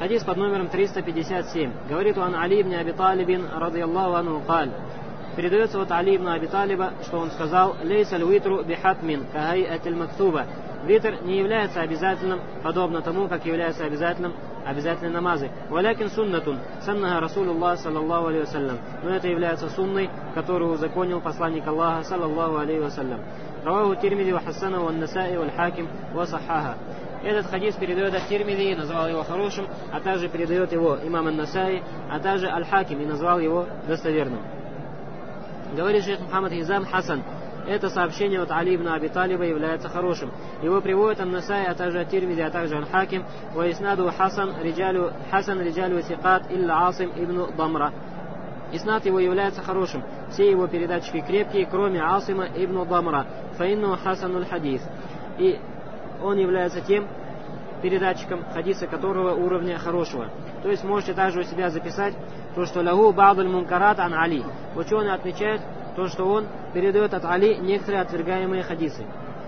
Хадис под номером 357. Говорит он Али ибн Аби Талибин, радийаллаху анху, каль. Передается от Али ибн Аби Талиба, что он сказал: «Лейса л-витру бихатмин, кахайатиль мактуба». Витр не является обязательным, подобно тому, как является обязательные намазы. «Валякин суннатун, саннаха Расулуллах, саллаллаху алейхи вассалям». Но это является сунной, которую узаконил посланник Аллаха, саллаллаху алейхи вассалям. Раваху Тирмизи ва Хассана ва Насаи ва Хаким ва Сахаха. Этот хадис передает Ат-Тирмизи и назвал его хорошим, а также передает его имам Ан-Насаи, а также Аль-Хаким и назвал его достоверным. Говорит шейх Мухаммад Хизам Хасан. Это сообщение от Али ибн Аби Талиба является хорошим. Его приводит Ан-Насаи, а также Ат-Тирмизи, а также Аль-Хаким. Ва иснаду Хасан риджалю сикат илля Асим ибн Дамра. Иснад его является хорошим. Все его передатчики крепкие, кроме Асима ибн Дамра. Фаинну Хасанул хадис. И он является тем передатчиком, хадиса которого уровня хорошего. То есть можете также у себя записать то, что лаху ба'дуль мункарат ан Али. Ученые отмечают то, что он передает от Али некоторые отвергаемые хадисы.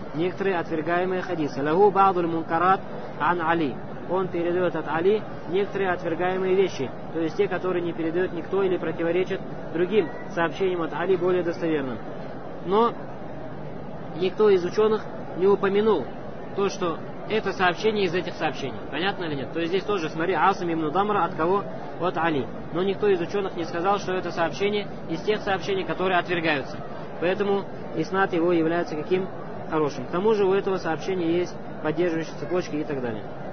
Лаху ба'дуль мункарат ан Али. Он передает от Али некоторые отвергаемые вещи, то есть те, которые не передает никто или противоречат другим сообщениям от Али более достоверным. Но никто из ученых не упомянул то, что это сообщение из этих сообщений. Понятно или нет? То есть здесь тоже, смотри, Асим ибн Дамра от кого? От Али. Но никто из ученых не сказал, что это сообщение из тех сообщений, которые отвергаются. Поэтому иснад его является каким? Хорошим. К тому же у этого сообщения есть поддерживающие цепочки и так далее.